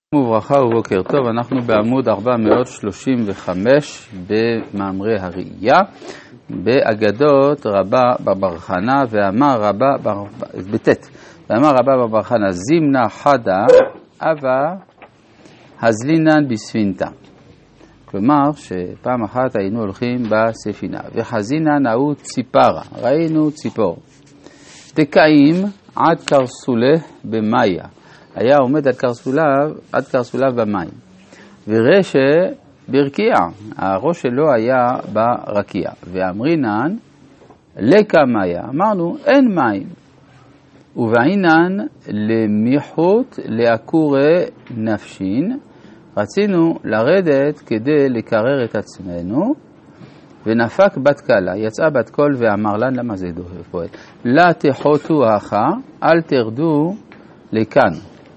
וברכה ובוקר טוב, אנחנו בעמוד 435 במאמרי הראייה, באגדות רבה בר חנה, ואמר רבה בר חנה זימנה חדה אבה הזלינן בספינתה. כלומר שפעם אחת היינו הולכים בספינה וחזינה נאו ציפרה, ראינו ציפור תקעים עד קרסולה במאיה, היה עומד עד קרסוליו במים, ורשע ברקיע, הראש שלו היה ברקיע, ואמרינן לקה מאיה, אמרנו אין מים, ובעינן למיחות לעקורי נפשין, רצינו לרדת כדי לקרר את עצמנו, ונפק בת קלה, יצאה בת קול ואמר לן, למה זה פועל? לא תחותו אחא, אל תרדו לכאן.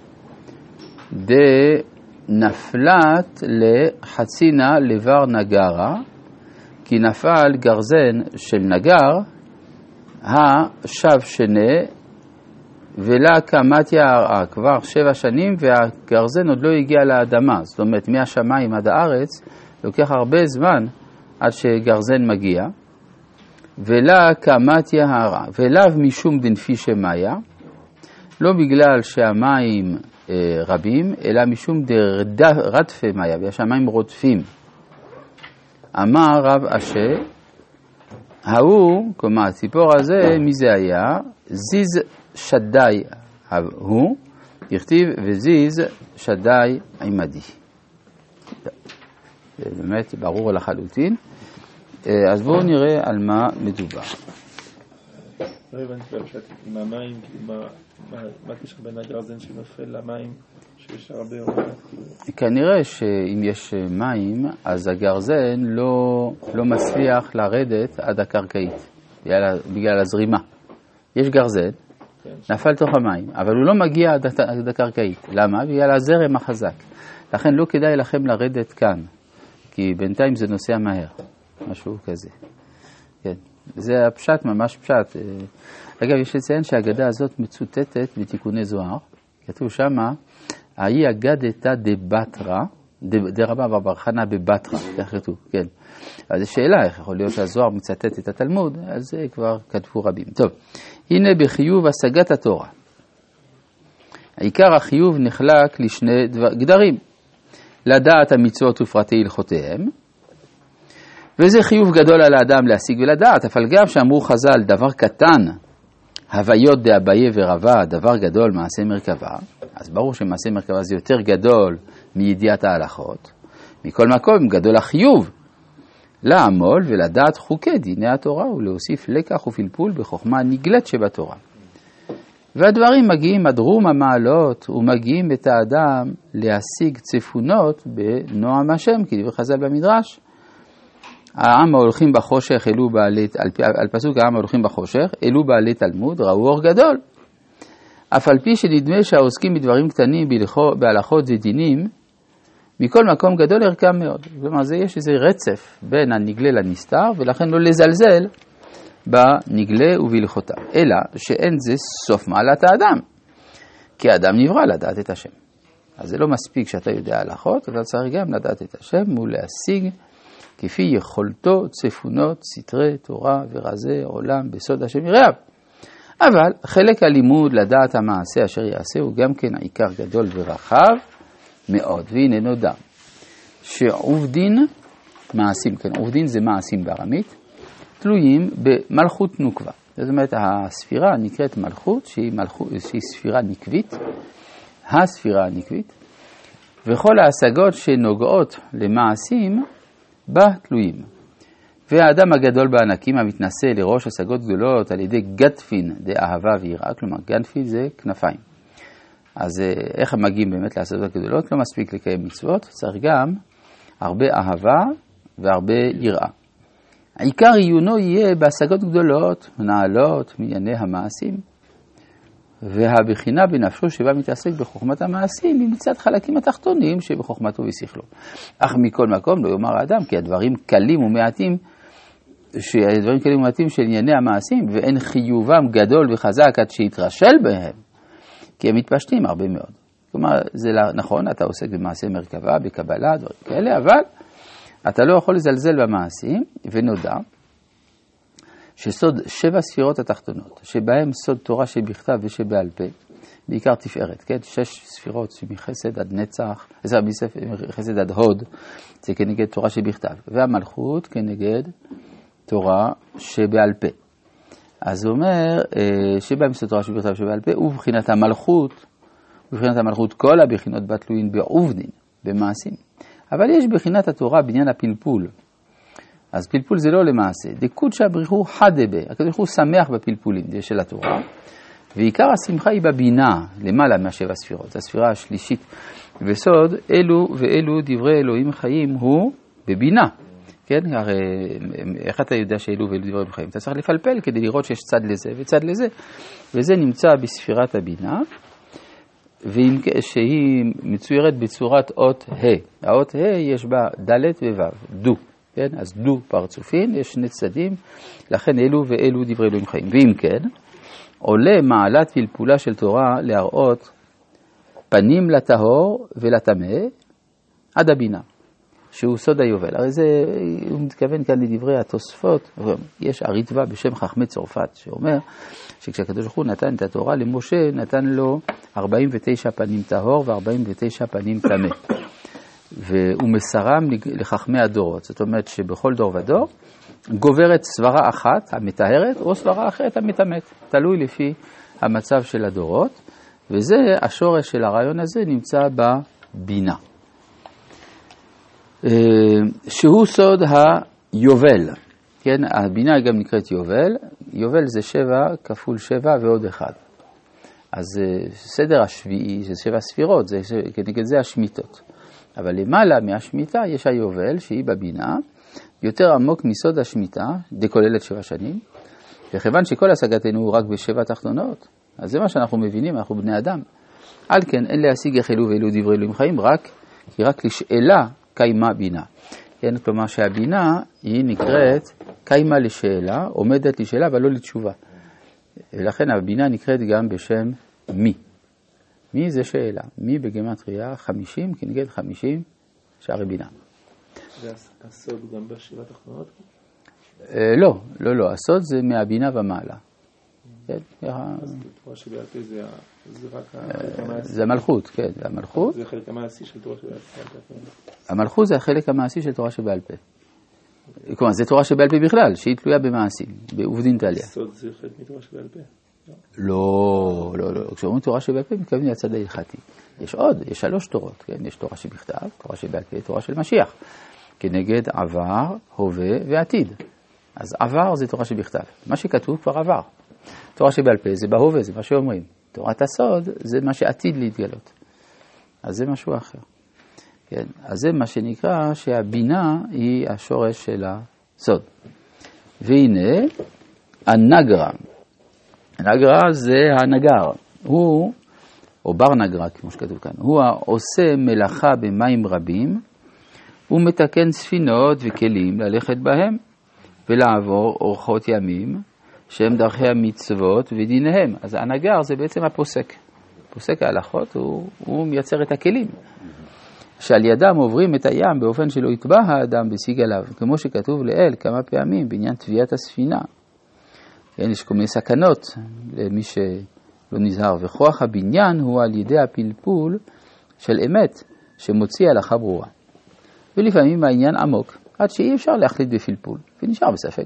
נפלת לחצינה לבר נגרה, כי נפל גרזן של נגר, השב שנה, ולה קמתיה הרעה, כבר 7 שנים, והגרזן עוד לא הגיע לאדמה, זאת אומרת מהשמיים עד הארץ, לוקח הרבה זמן עד שגרזן מגיע, ולה קמתיה הרעה, ולאו משום דנפי שמאיה, לא בגלל שהמים רבים, אלא משום רדפי מאיה, והשמיים רודפים. אמר רב אשה, ההוא, כלומר הציפור הזה, מי זה היה? זיז שדי הוא, יכתיב וזיז שדי עמדי. זה באמת ברור לחלוטין. אז בואו נראה על מה מדובר. לא הבנתי בפשט עם המים, מה קשר בין הגרזן שנופל למים שיש הרבה עומד? כנראה שאם יש מים, אז הגרזן לא מצליח לרדת עד הקרקעית, בגלל הזרימה. יש גרזן, נפל תוך המים, אבל הוא לא מגיע עד הקרקעית. למה? בגלל הזרם החזק. לכן לא כדאי לכם לרדת כאן, כי בינתיים זה נוסע מהר, משהו כזה. כן. זה הפשט, ממש פשט. אגב, יש לציין שהאגדה הזאת מצוטטת בתיקוני זוהר. כתוב שמה, ההיא אגדתא דבטרא, דרבה בר חנה בבטרא, כך כתוב, כן. אז זו שאלה, איך יכול להיות שהזוהר מצטט את התלמוד, אז זה כבר כתבו רבים. טוב, הנה בחיוב השגת התורה. העיקר החיוב נחלק לשני גדרים. לדעת המצוות ופרטי הלכותיהם, וזה חיוב גדול על האדם להשיג ולדעת, אבל גם שאמרו חז"ל דבר קטן, הוויות דאביי ורבה, דבר גדול מעשה מרכבה, אז ברור שמעשה מרכבה זה יותר גדול מידיעת ההלכות, מכל מקום גדול החיוב, לעמול ולדעת חוקי דיני התורה ולהוסיף לקח ופלפול בחוכמה נגלת שבתורה. והדברים מגיעים עד רום המעלות ומגיעים את האדם להשיג צפונות בנועם השם, כדברי חז"ל במדרש, העם ההולכים בחושך אלו בעלי, על פסוק העם ההולכים בחושך, אלו בעלי תלמוד, ראו אור גדול. אף על פי שנדמה שהעוסקים בדברים קטנים בהלכות ודינים, מכל מקום גדול ערכם מאוד. כלומר, יש איזה רצף בין הנגלה לנסתר, ולכן לא לזלזל בנגלה ובהלכותיו. אלא שאין זה סוף מעלת האדם, כי האדם נברא לדעת את השם. אז זה לא מספיק שאתה יודע הלכות, אתה צריך גם לדעת את השם ולהשיג כפי יכולתו צפונות סתרי תורה ורזי עולם בסוד השם יראיו. אבל חלק הלימוד לדעת המעשה אשר יעשה הוא גם כן העיקר גדול ורחב מאוד. והנה נודע שעובדין מעשים, כן, עובדין זה מעשים בארמית, תלויים במלכות נוקבה. זאת אומרת הספירה נקראת מלכות שהיא ספירה נקבית, הספירה הנקבית, וכל ההשגות שנוגעות למעשים בה תלויים. והאדם הגדול בענקים המתנשא לראש השגות גדולות על ידי גדפין דאהבה ויראה, כלומר גדפין זה כנפיים. אז איך הם מגיעים באמת להשגות גדולות? לא מספיק לקיים מצוות, צריך גם הרבה אהבה והרבה יראה. העיקר עיונו יהיה בהשגות גדולות, נעלות, מענייני המעשים, והבחינה בנפשו שבה מתעסק בחוכמת המעשים היא מצד חלקים התחתונים שבחוכמתו ושכלו. אך מכל מקום לא יאמר האדם, כי הדברים קלים ומעטים של ענייני המעשים, ואין חיובם גדול וחזק עד שיתרשל בהם, כי הם מתפשטים הרבה מאוד. כלומר, זה נכון, אתה עוסק במעשה מרכבה, בקבלה, דברים כאלה, אבל אתה לא יכול לזלזל במעשים, ונודע שסוד 7 ספירות התחתונות, שבהם סוד תורה שבכתב ושבעל פה, בעיקר תפארת, כן? 6 ספירות שמחסד עד נצח, מחסד עד הוד, זה כנגד תורה שבכתב, והמלכות כנגד תורה שבעל פה. אז הוא אומר שבהם סוד תורה שבכתב ושבעל פה, ובבחינת המלכות כל הבחינות בה תלויים בעובדין, במעשים. אבל יש בחינת התורה בעניין הפלפול. אז פלפול זה לא למעשה. דקודשא בריחו חדבה, הקדוש ברוך הוא שמח בפלפולים, זה של התורה. ועיקר השמחה היא בבינה, למעלה מה7 ספירות. הספירה השלישית וסוד, אלו ואלו דברי אלוהים חיים הוא בבינה. כן? הרי איך אתה יודע שאלו ואלו דברי אלוהים חיים? אתה צריך לפלפל כדי לראות שיש צד לזה וצד לזה. וזה נמצא בספירת הבינה, שהיא מצוירת בצורת אות ה'. האות ה' יש בה ד' וו', דו. כן? אז דו פרצופין, יש 2 צדדים, לכן אלו ואלו דברי אלוהים חיים. ואם כן, עולה מעלת פלפולה של תורה להראות פנים לטהור ולטמא עד הבינה, שהוא סוד היובל. הרי זה, הוא מתכוון כאן לדברי התוספות, יש הריטב"א בשם חכמי צרפת, שאומר שכשהקדוש ברוך הוא נתן את התורה למשה, נתן לו 49 פנים טהור ו49 פנים טמא. והוא מסרם לחכמי הדורות. זאת אומרת שבכל דור ודור גוברת סברה אחת המטהרת או סברה אחרת המטמאת. תלוי לפי המצב של הדורות. וזה השורש של הרעיון הזה נמצא בבינה. שהוא סוד היובל. כן, הבינה גם נקראת יובל. יובל זה 7 כפול 7 ועוד 1. אז סדר השביעי זה 7 ספירות, כנגד זה השמיטות. אבל למעלה מהשמיטה יש היובל שהיא בבינה, יותר עמוק מסוד השמיטה, דכוללת 7 שנים, וכיוון שכל השגתנו הוא רק ב7 תחתונות, אז זה מה שאנחנו מבינים, אנחנו בני אדם. על כן, אין להשיג איך אלו ואלו דברי אלוהים חיים, כי רק לשאלה קיימה בינה. כן, כלומר שהבינה היא נקראת קיימה לשאלה, עומדת לשאלה אבל לא לתשובה. ולכן הבינה נקראת גם בשם מי. מי זה שאלה? מי בגימטריה 50 כנגד 50 שערי בינה. והסוד גם ב7 תחתונות? לא. הסוד זה מהבינה ומעלה. אז תורה שבעל פה זה רק החלק המעשי. זה המלכות, כן. זה המלכות. זה החלק המעשי של תורה שבעל פה. המלכות זה החלק המעשי של תורה שבעל פה. כלומר, זה תורה שבעל פה בכלל, שהיא תלויה במעשים, בעובדין תליה. הסוד זה חלק מתורה שבעל פה. לא. כשאומרים תורה שבעל פה, מתכוונים לצד ההלכתי. יש עוד, יש 3 תורות, כן? יש תורה שבכתב, תורה שבעל פה, תורה של משיח. כנגד עבר, הווה ועתיד. אז עבר זה תורה שבכתב. מה שכתוב כבר עבר. תורה שבעל פה זה בהווה, זה מה שאומרים. תורת הסוד זה מה שעתיד להתגלות. אז זה משהו אחר. כן? אז זה מה שנקרא שהבינה היא השורש של הסוד. והנה, הנגרה. הנגרה זה הנגר. הוא, או בר נגרה כמו שכתוב כאן, הוא העושה מלאכה במים רבים, הוא מתקן ספינות וכלים ללכת בהם, ולעבור אורחות ימים, שהם דרכי המצוות ודיניהם. אז הנגר זה בעצם הפוסק. פוסק ההלכות הוא מייצר את הכלים. שעל ידם עוברים את הים באופן שלא יטבע האדם בשיג עליו, כמו שכתוב לאל כמה פעמים בעניין טביעת הספינה. כן, יש כל מיני סכנות למי שלא נזהר, וכוח הבניין הוא על ידי הפלפול של אמת שמוציא הלכה ברורה. ולפעמים העניין עמוק, עד שאי אפשר להחליט בפלפול, ונשאר בספק,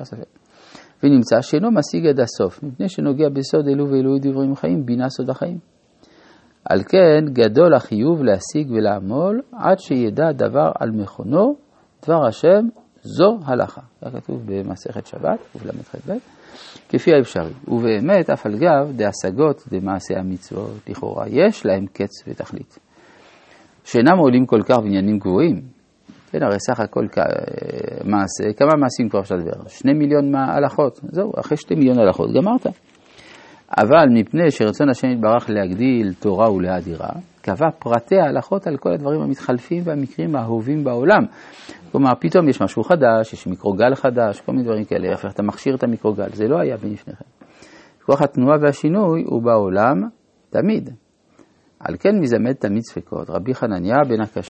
ונמצא שאינו משיג עד הסוף, מפני שנוגע בסוד אלו ואלוהי דברים חיים, בינה סוד החיים. על כן גדול החיוב להשיג ולעמול, עד שידע דבר על מכונו, דבר השם, זו הלכה. זה כתוב במסכת שבת, ובל"ח ב', כפי האפשרי. ובאמת, אף על גב, דהשגות, דמעשי המצוות, לכאורה, יש להם קץ ותכלית. שאינם עולים כל כך בעניינים גבוהים, כן, הרי סך הכל מעשה, כמה מעשים כבר אפשר לדבר? 2 מיליון הלכות, זהו, אחרי 2 מיליון הלכות, גמרת. אבל מפני שרצון השם יתברך להגדיל תורה ולהאדירה, קבע פרטי ההלכות על כל הדברים המתחלפים והמקרים האהובים בעולם. כלומר, פתאום יש משהו חדש, יש מיקרוגל חדש, כל מיני דברים כאלה, איך אתה מכשיר את המיקרוגל, זה לא היה בנפניכם. כוח התנועה והשינוי הוא בעולם תמיד. על כן מזמד תמיד ספקות. רבי חנניה בן הקשה